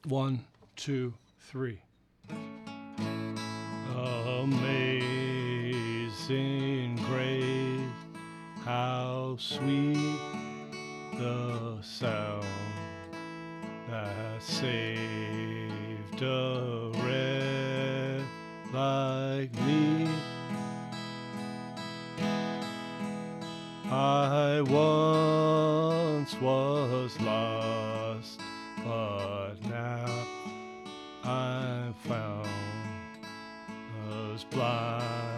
One, two, three. Amazing grace, how sweet the sound that saved a wretch like me. I once was lost, but now I'm found. Was blind